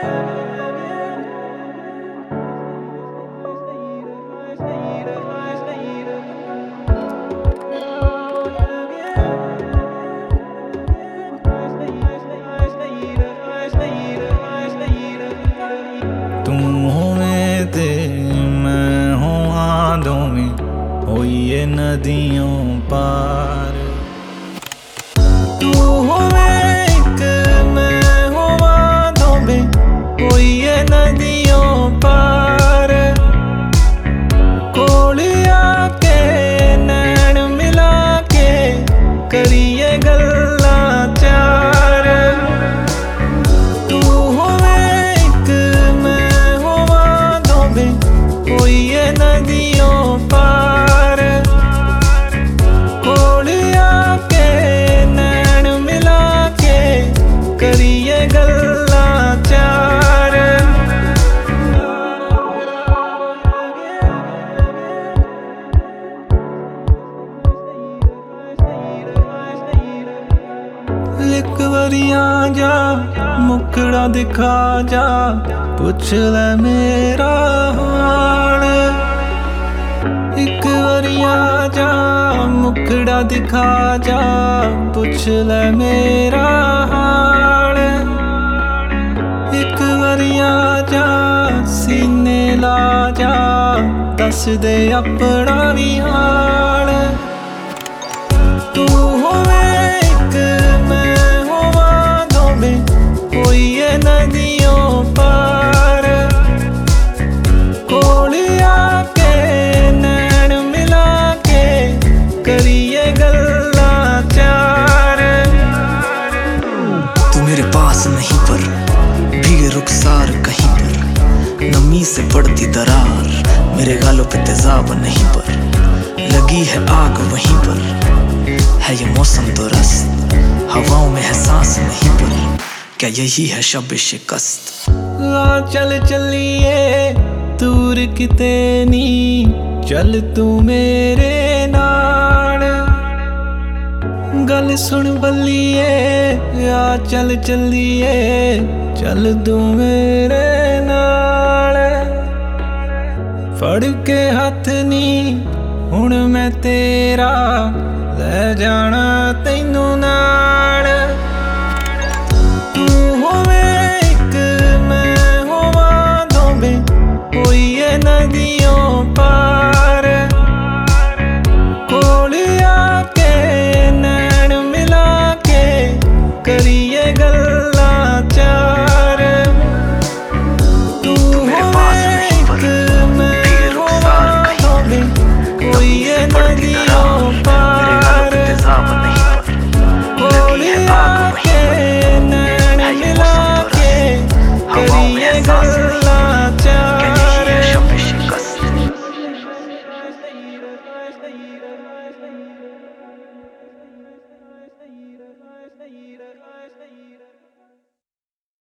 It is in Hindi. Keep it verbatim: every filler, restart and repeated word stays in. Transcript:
तुम हो में ते मैं हूँ आंधों में हो ये नदियों पार। तू हो में एक मैं हूँ आंधों में हो ये नदियों पार। कोलिया के नैन मिला के करिए गल्ला चार। तू हो में एक मैं हूँ आंधों में हो ये नदियों पार। कोलिया के नैन मिला के करिए गल्ला चार। एक बारी आ जा मुखड़ा दिखा जा पुछ ले मेरा हाल। एक बारी आ जा मुखड़ा दिखा जा पुछ ले मेरा हाल। एक बारी आ जा सीने ला जा दस दे अपना भी हाल। तू होवे एक मैं हूँ आंधों में हो ये नदियों पार। कोलिया के नैन मिला के करिए गल्ला चार। तू मेरे पास नहीं पर भीगे रुखसार कहीं पर। नमी से पड़ती दरार मेरे गालों पे तेजाब नहीं पर। लगी है आग वहीं पर है ये मौसम दुरस्त। हवाओं में है सांस नहीं पर क्या यही है शब शिकस्त। आ चल चलिए दूर किते नी चल तू मेरे नाल। गल सुन बल्लिए आ चल चलिए चल तू मेरे नाल। फड़ के हथ नी हुण मैं तेरा ले जाना तैनू नाल। तू होवे एक मैं हूँ आंधों में हो ये नदियों पार। कोलिया के नैन मिला के करिए गल